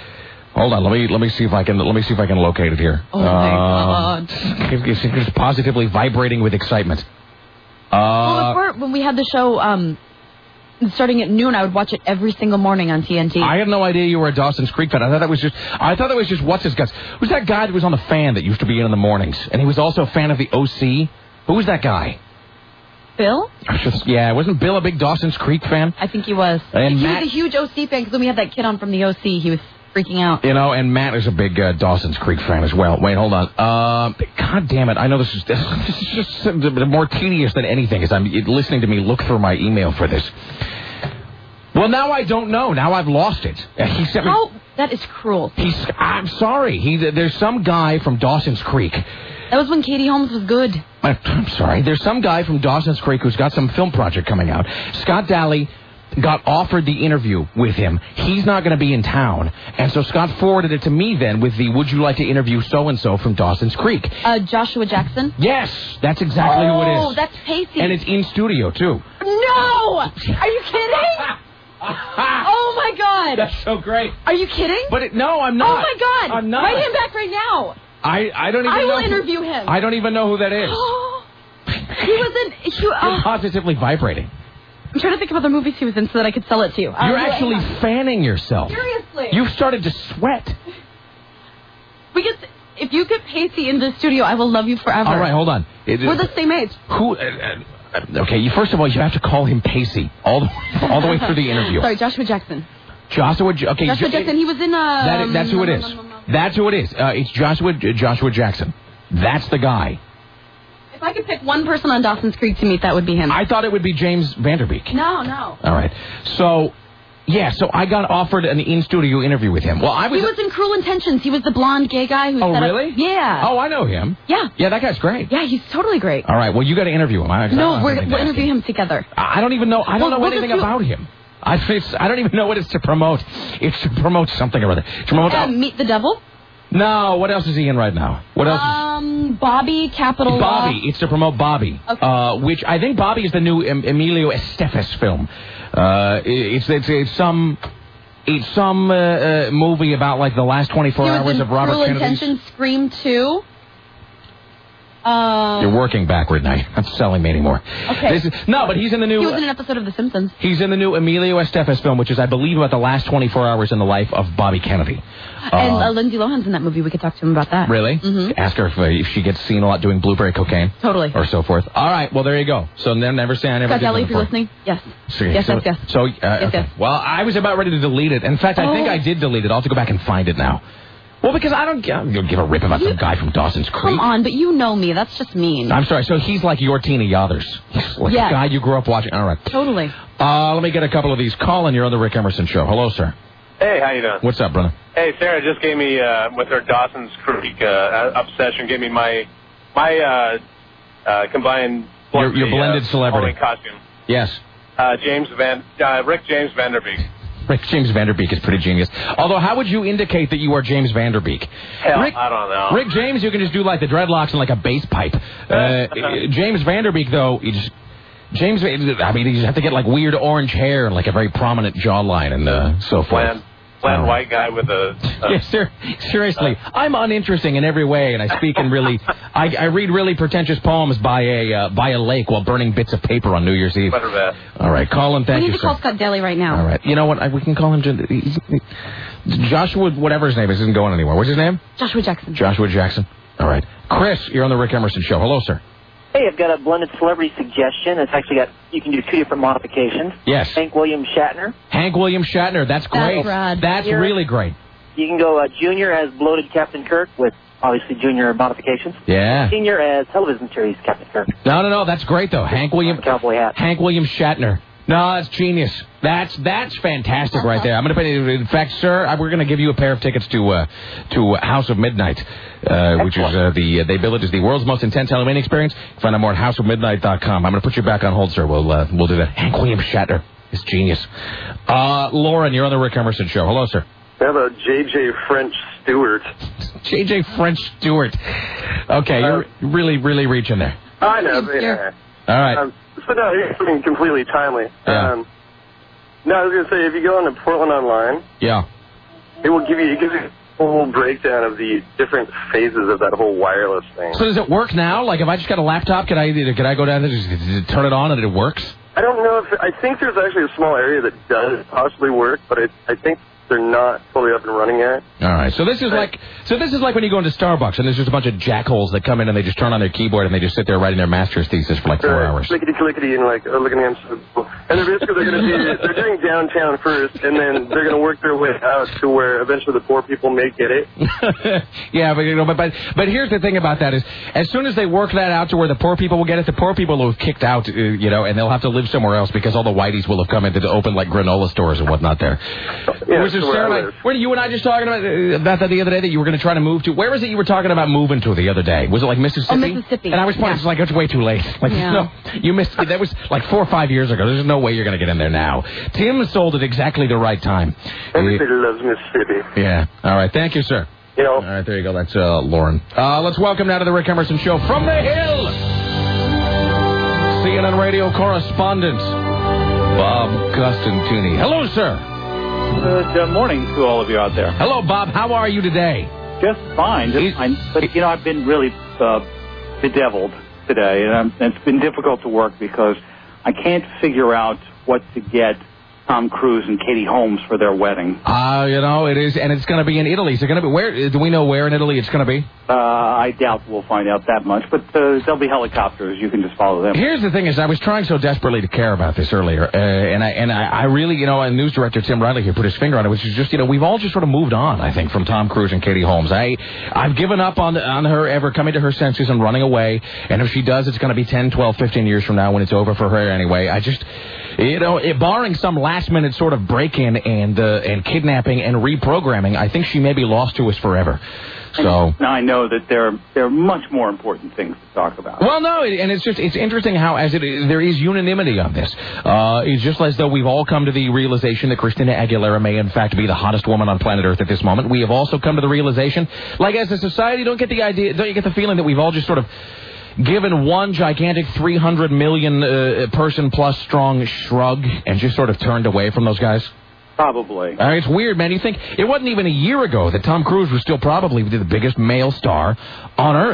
Hold on, let me see if I can locate it here. Oh my God! It's positively vibrating with excitement. When we had the show starting at noon, I would watch it every single morning on TNT. I had no idea you were a Dawson's Creek fan. I thought that was just what's his guts. Who's that guy that was on the fan that used to be in the mornings, and he was also a fan of the OC? Who was that guy? Bill? Yeah, wasn't Bill a big Dawson's Creek fan? I think he was. And he Matt, was a huge OC fan because when we had that kid on from the OC, he was freaking out. You know, and Matt is a big Dawson's Creek fan as well. Wait, hold on. God damn it. I know this is just more tedious than anything as I'm listening to me look through my email for this. Well, now I don't know. Now I've lost it. He sent me... Oh, that is cruel. I'm sorry. There's some guy from Dawson's Creek. That was when Katie Holmes was good. I'm sorry. There's some guy from Dawson's Creek who's got some film project coming out. Scott Daly got offered the interview with him. He's not going to be in town. And so Scott forwarded it to me then with the, would you like to interview so-and-so from Dawson's Creek? Joshua Jackson? Yes, that's exactly who it is. Oh, that's Pacey. And it's in studio, too. No! Are you kidding? Oh, my God. That's so great. Are you kidding? No, I'm not. Oh, my God. I'm not. Write him back right now. I don't even know. I will interview him. I don't even know who that is. He was in... You're positively vibrating. I'm trying to think of other movies he was in so that I could sell it to you. You're actually fanning yourself. Seriously. You've started to sweat. If you get Pacey in the studio, I will love you forever. All right, hold on. We're the same age. Who... okay, first of all, you have to call him Pacey all the way through the interview. Sorry, Joshua Jackson. Joshua Jackson, he was in... that's who it is. That's who it is. It's Joshua Jackson. That's the guy. If I could pick one person on Dawson's Creek to meet, that would be him. I thought it would be James Vanderbeek. No. All right. So I got offered an in-studio interview with him. Well, He was in Cruel Intentions. He was the blonde gay guy who Oh, really? Yeah. Oh, I know him. Yeah. Yeah, that guy's great. Yeah, he's totally great. All right, well, you got to interview him. We'll interview him together. I don't even know. I don't know anything about him. I don't even know what it's to promote. It's to promote something or other. To promote Meet the Devil? No, what else is he in right now? What else? Bobby, Capital Bobby. Law. It's to promote Bobby. Okay. Which I think Bobby is the new Emilio Estevez film. It's some movie about like the last 24 hours of Robert Cruel Kennedy's. Intentions, Scream 2. You're working backward now. You're not selling me anymore. Okay. But he's in the new... He was in an episode of The Simpsons. He's in the new Emilio Estevez film, which is, I believe, about the last 24 hours in the life of Bobby Kennedy. And Lindsay Lohan's in that movie. We could talk to him about that. Really? Mm-hmm. Ask her if she gets seen a lot doing blueberry cocaine. Totally. Or so forth. All right, well, there you go. So never say I never did. Ellie, if you're listening, yes. Yes. So, yes. Well, I was about ready to delete it. In fact, I think I did delete it. I'll have to go back and find it now. Well, because I don't give a rip about some guy from Dawson's Creek. Come on, but you know me. That's just mean. I'm sorry. So he's like your Tina Yothers. He's like a guy you grew up watching. All right. Totally. Let me get a couple of these. Colin, you're on the Rick Emerson Show. Hello, sir. Hey, how you doing? What's up, brother? Hey, Sarah just gave me, with her Dawson's Creek obsession, gave me my combined... Your blended celebrity. costume. Yes. Rick James Vanderbeek. Rick James Vanderbeek is pretty genius. Although, how would you indicate that you are James Vanderbeek? Hell, I don't know. Rick James, you can just do like the dreadlocks and like a bass pipe. James Vanderbeek, though, you just have to get like weird orange hair and like a very prominent jawline and so forth. Bland white guy with a... Yes, sir. Seriously, I'm uninteresting in every way, and I speak in really... I read really pretentious poems by a lake while burning bits of paper on New Year's Eve. Better that. All right, Colin, thank you, We need to call Scott Daly right now. All right. You know what? We can call him... Joshua, whatever his name is, isn't going anywhere. What's his name? Joshua Jackson. Joshua Jackson. All right. Chris, you're on the Rick Emerson Show. Hello, sir. Hey, I've got a blended celebrity suggestion. It's actually you can do two different modifications. Yes. Hank William Shatner. Hank William Shatner. That's great. That's rad. That's really great. You can go Junior as bloated Captain Kirk with obviously Junior modifications. Yeah. Senior as television series Captain Kirk. No. That's great though. Hank William Shatner. No, that's genius. That's fantastic right there. I'm going to pay. In fact, sir, we're going to give you a pair of tickets to House of Midnight, which is they bill it as the world's most intense Halloween experience. Find out more at houseofmidnight.com. I'm going to put you back on hold, sir. We'll do that. Hank William Shatner is genius. Lauren, you're on the Rick Emerson Show. Hello, sir. How about J.J. French Stewart? J.J. French Stewart. Okay, you're really reaching there. I know. Yeah. All right. So no, here's something completely timely. Yeah. No, I was going to say, if you go into Portland Online, yeah, it gives you full breakdown of the different phases of that whole wireless thing. So does it work now? Like, if I just got a laptop, could I go down there, just turn it on, and it works? I don't know if... I think there's actually a small area that does possibly work, but I think they're not fully up and running yet. All right. So this is like when you go into Starbucks and there's just a bunch of jackholes that come in and they just turn on their keyboard and they just sit there writing their master's thesis for like 4 hours. Clickety and like, oh, look at me, I'm so cool. And they're basically they're doing downtown first, and then they're going to work their way out to where eventually the poor people may get it. Yeah, but here's the thing about that is, as soon as they work that out to where the poor people will get it, the poor people will have kicked out, and they'll have to live somewhere else because all the whiteys will have come in to open like granola stores and whatnot there. Yeah, Which is Sarah, were you and I just talking about that the other day, that you were going to try to move to? Where was it you were talking about moving to the other day? Was it like Mississippi? Oh, Mississippi. And I was pointing, it's like, it's way too late. Like, no, you missed it. That was like 4 or 5 years ago. There's no way you're going to get in there now. Tim sold at exactly the right time. Everybody loves Mississippi. Yeah. All right. Thank you, sir. All right, there you go. That's Lauren. Let's welcome now to the Rick Emerson Show from the Hill, CNN radio correspondent, Bob Costantini. Hello, sir. Good morning to all of you out there. Hello, Bob. How are you today? Just fine. But, I've been really bedeviled today, and it's been difficult to work because I can't figure out what to get Tom Cruise and Katie Holmes for their wedding. It is, and it's going to be in Italy. Is it going to be where? Do we know where in Italy it's going to be? I doubt we'll find out that much, but there'll be helicopters. You can just follow them. Here's the thing: is I was trying so desperately to care about this earlier, and I really, and news director Tim Riley here put his finger on it, which is just, we've all just sort of moved on, I think, from Tom Cruise and Katie Holmes. I've given up on her ever coming to her senses and running away, and if she does, it's going to be 10, 12, 15 years from now when it's over for her anyway. I just... barring some last-minute sort of break-in and kidnapping and reprogramming, I think she may be lost to us forever. So now I know that there are much more important things to talk about. Well, no, and it's interesting how there is unanimity on this. It's just as though we've all come to the realization that Christina Aguilera may in fact be the hottest woman on planet Earth at this moment. We have also come to the realization, like as a society, don't you get the feeling that we've all just sort of given one gigantic 300 million person plus strong shrug and just sort of turned away from those guys? Probably. It's weird, man. You think it wasn't even a year ago that Tom Cruise was still probably the biggest male star on Earth.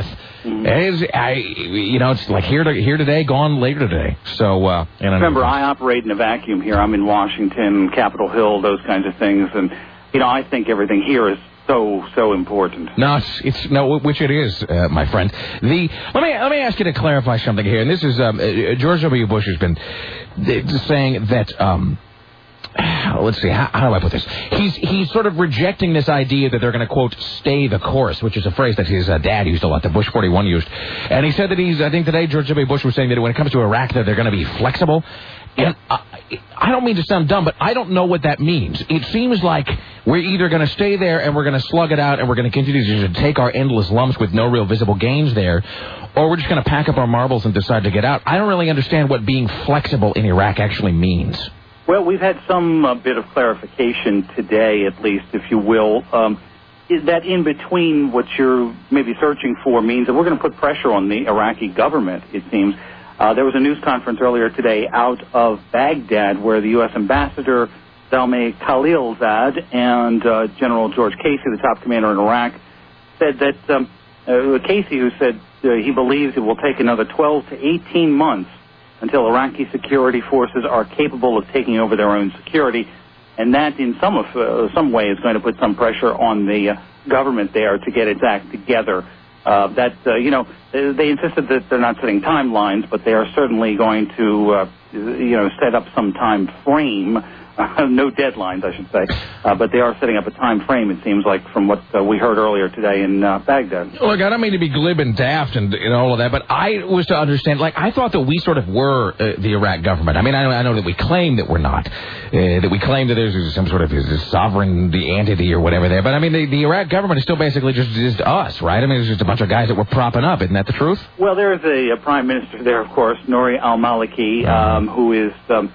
It's like here today, gone later today. So, remember, I operate in a vacuum here. I'm in Washington, Capitol Hill, those kinds of things, and I think everything here is so important. No, which it is, my friend. Let me ask you to clarify something here, and this is George W. Bush has been saying that. Let's see, how do I put this? He's sort of rejecting this idea that they're going to, quote, stay the course, which is a phrase that his dad used a lot, that Bush 41 used. And he said that I think today George W. Bush was saying that when it comes to Iraq, that they're going to be flexible. And I don't mean to sound dumb, but I don't know what that means. It seems like we're either going to stay there and we're going to slug it out and we're going to continue to take our endless lumps with no real visible gains there, or we're just going to pack up our marbles and decide to get out. I don't really understand what being flexible in Iraq actually means. Well, we've had some bit of clarification today, at least, if you will. Is that in between what you're maybe searching for means that we're going to put pressure on the Iraqi government, it seems. There was a news conference earlier today out of Baghdad where the U.S. Ambassador Zalmay Khalilzad and General George Casey, the top commander in Iraq, said that Casey, who said he believes it will take another 12 to 18 months until Iraqi security forces are capable of taking over their own security, and that in some way is going to put some pressure on the government there to get its act together. They insisted that they're not setting timelines, but they are certainly going to, set up some time frame. No deadlines, I should say. But they are setting up a time frame, it seems like, from what we heard earlier today in Baghdad. Look, I don't mean to be glib and daft and all of that, but I was to understand, I thought that we sort of were the Iraq government. I mean, I know that we claim that we're not, that we claim that there's some sort of sovereignty entity or whatever there, but I mean, the Iraq government is still basically just us, right? I mean, it's just a bunch of guys that we're propping up. Isn't that the truth? Well, there's a prime minister there, of course, Nouri al-Maliki, who is...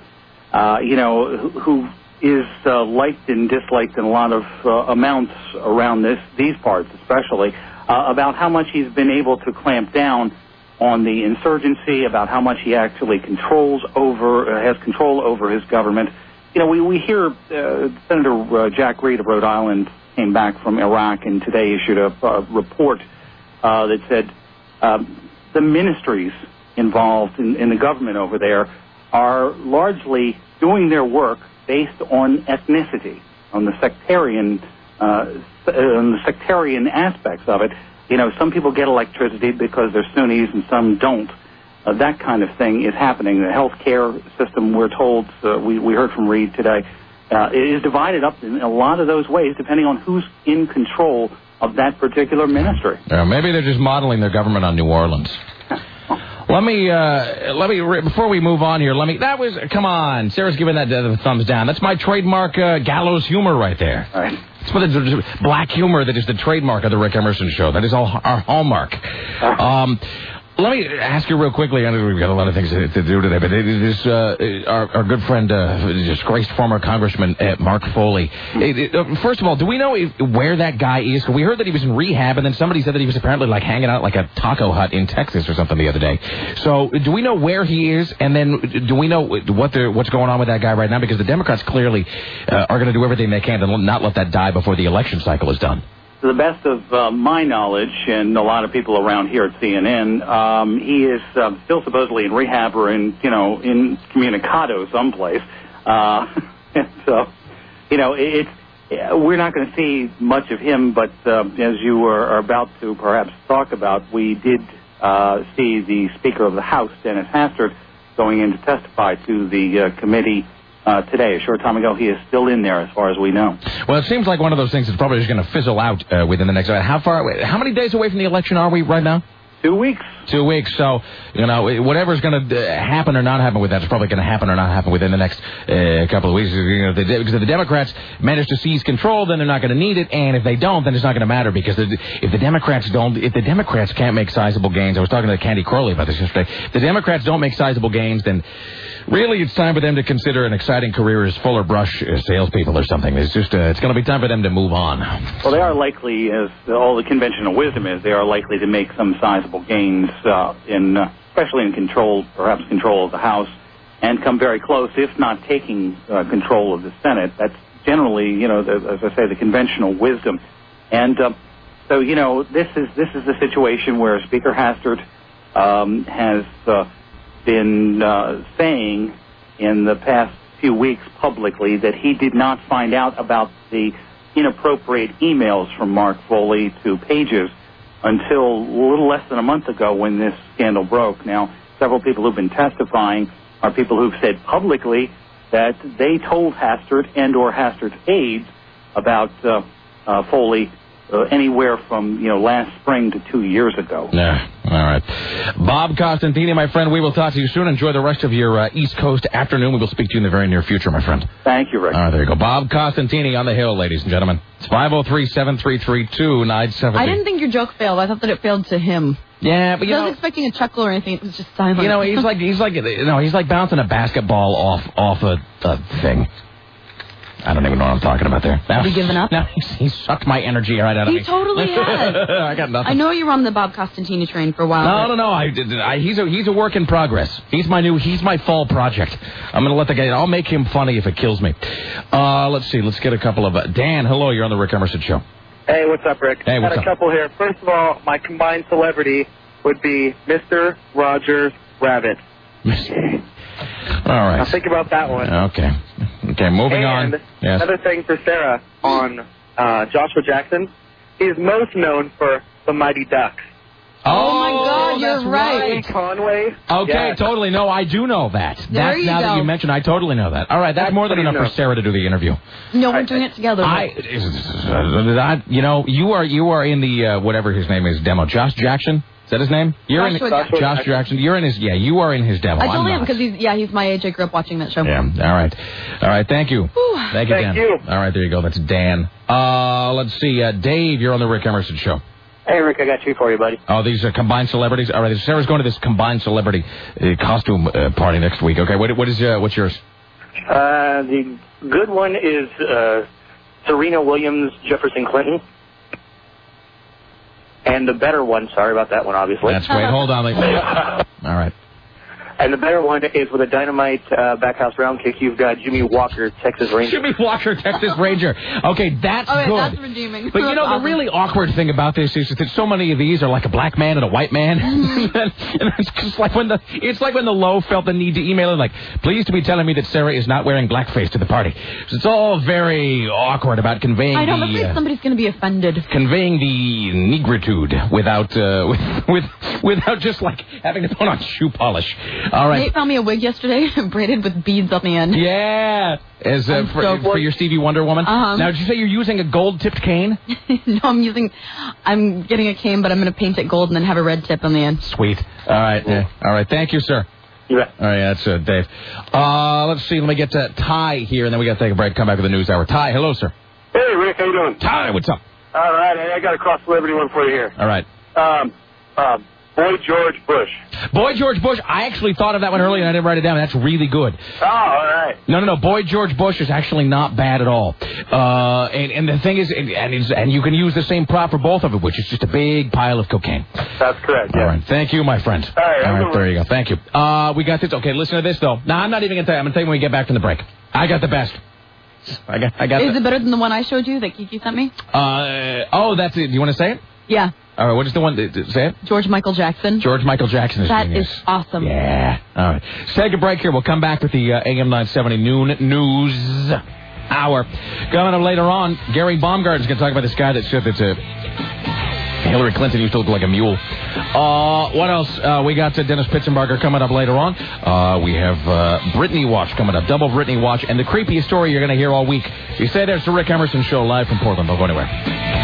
who is liked and disliked in a lot of amounts around these parts, especially, about how much he's been able to clamp down on the insurgency, about how much he actually has control over his government. We hear Senator Jack Reed of Rhode Island came back from Iraq and today issued a report that said the ministries involved in the government over there are largely doing their work based on ethnicity, on the sectarian aspects of it. You know, some people get electricity because they're Sunnis and some don't. That kind of thing is happening. The health care system, we're told, we heard from Reed today, is divided up in a lot of those ways depending on who's in control of that particular ministry. Maybe they're just modeling their government on New Orleans. Let me, before we move on here, come on, Sarah's giving that the thumbs down. That's my trademark gallows humor right there. All right. It's what the black humor that is the trademark of the Rick Emerson Show. That is all our hallmark. Let me ask you real quickly. I know we've got a lot of things to do today, but it is our good friend, disgraced former Congressman Mark Foley. First of all, do we know where that guy is? We heard that he was in rehab, and then somebody said that he was apparently hanging out like a taco hut in Texas or something the other day. So, do we know where he is? And then, do we know what's going on with that guy right now? Because the Democrats clearly are going to do everything they can to not let that die before the election cycle is done. To the best of my knowledge, and a lot of people around here at CNN, he is still supposedly in rehab or in Communicado someplace. And so, we're not going to see much of him, but as you are about to perhaps talk about, we did see the Speaker of the House, Dennis Hastert, going in to testify to the committee today. A short time ago, he is still in there as far as we know. Well, it seems like one of those things that's probably just going to fizzle out within the next... How many days away from the election are we right now? 2 weeks. 2 weeks. So, whatever's going to happen or not happen with that is probably going to happen or not happen within the next couple of weeks. Because if the Democrats manage to seize control, then they're not going to need it. And if they don't, then it's not going to matter. Because if the Democrats can't make sizable gains, I was talking to Candy Crowley about this yesterday. If the Democrats don't make sizable gains, then really it's time for them to consider an exciting career as Fuller Brush salespeople or something. It's just it's going to be time for them to move on. Well, they are likely, as all the conventional wisdom is, they are likely to make some sizable gains especially in perhaps control of the House, and come very close, if not taking control of the Senate. That's generally, as I say, the conventional wisdom. And so, this is the situation where Speaker Hastert has been saying in the past few weeks publicly that he did not find out about the inappropriate emails from Mark Foley to Pages until a little less than a month ago when this scandal broke. Now, several people who've been testifying are people who've said publicly that they told Hastert and or Hastert's aides about Foley anywhere from, last spring to 2 years ago. Yeah, all right. Bob Costantini, my friend, we will talk to you soon. Enjoy the rest of your East Coast afternoon. We will speak to you in the very near future, my friend. Thank you, Rick. All right, there you go. Bob Costantini on the Hill, ladies and gentlemen. It's 503-733-2970. I didn't think your joke failed. I thought that it failed to him. Yeah, but I wasn't expecting a chuckle or anything. It was just silent. He's like bouncing a basketball off a thing. I don't even know what I'm talking about there. Have you given up? No, he sucked my energy right out of me. He totally has. I got nothing. I know you were on the Bob Costantini train for a while. No. He's a work in progress. He's my fall project. I'm going to let the guy... I'll make him funny if it kills me. Let's see. Let's get a couple of... Dan, hello. You're on the Rick Emerson Show. Hey, what's up, Rick? Hey, what's up? Got a couple here. First of all, my combined celebrity would be Mr. Rogers Rabbit. All right. Now think about that one. Okay, moving on. Yes. Another thing for Sarah on Joshua Jackson. He's most known for the Mighty Ducks. Oh my God, you're right. Conway. Okay, yes. Totally. No, I do know that. There you now go. That you mentioned, I totally know that. All right, that's more than enough for Sarah to do the interview. No, we're doing it together. You are in the whatever his name is demo. Josh Jackson. Is that his name? Josh Jackson. You're in his. Yeah, you are in his demo. I totally am because he's my age. I grew up watching that show. Yeah. All right. Thank you. Thank you, Dan. All right, there you go. That's Dan. Let's see. Dave, you're on the Rick Emerson Show. Hey, Rick, I got two for you, buddy. Oh, these are combined celebrities. All right, Sarah's going to this combined celebrity costume party next week. Okay, what's yours? The good one is Serena Williams, Jefferson Clinton. And the better one, sorry about that one, obviously. Wait, hold on. All right. And the better one is with a dynamite backhouse round kick. You've got Jimmy Walker, Texas Ranger. Jimmy Walker, Texas Ranger. Okay, that's good. That's redeeming. But you know, Awesome. the really awkward thing about this is that so many of these are like a black man and a white man. and it's just like when the Low felt the need to email in, like, pleased to be telling me that Sarah is not wearing blackface to the party. So it's all very awkward about conveying I'm afraid somebody's going to be offended. conveying the negritude without without just like having to put on shoe polish. All right. Nate found me a wig yesterday, braided with beads on the end. Yeah. As for your Stevie Wonder woman. Uh-huh. Now, did you say you're using a gold-tipped cane? No, I'm getting a cane, but I'm going to paint it gold and then have a red tip on the end. Sweet. All right. Yeah. All right. Thank you, sir. Yeah. All right. That's Dave. Let's see. Let me get to Ty here, and then we got to take a break. Come back with the news hour. Ty, hello, sir. Hey, Rick, how you doing? Ty, what's up? All right, I got a cross-celebrity one for you here. All right. Boy George Bush. Boy George Bush. I actually thought of that one earlier, and I didn't write it down. That's really good. Oh, all right. No. Boy George Bush is actually not bad at all. And the thing is, and you can use the same prop for both of them, which is just a big pile of cocaine. That's correct, yeah. All right. Thank you, my friend. All right, There you go. Thank you. We got this. Okay, listen to this, though. No, I'm not even going to tell you. I'm going to tell you when we get back from the break. I got the best. I got Is it better than the one I showed you that Kiki sent me? That's it. Do you want to say it? Yeah. All right, what is the one? Say it. George Michael Jackson. George Michael Jackson is That genius. is awesome. Yeah. All right. Let's take a break here. We'll come back with the AM 970 noon news hour. Coming up later on, Gary Baumgarten's going to talk about this guy that said that Hillary Clinton used to look like a mule. What else? We got Dennis Pitzenbarger coming up later on. We have Britney Watch coming up. Double Britney Watch. And the creepiest story you're going to hear all week. You say there's the Rick Emerson Show live from Portland. Don't go anywhere.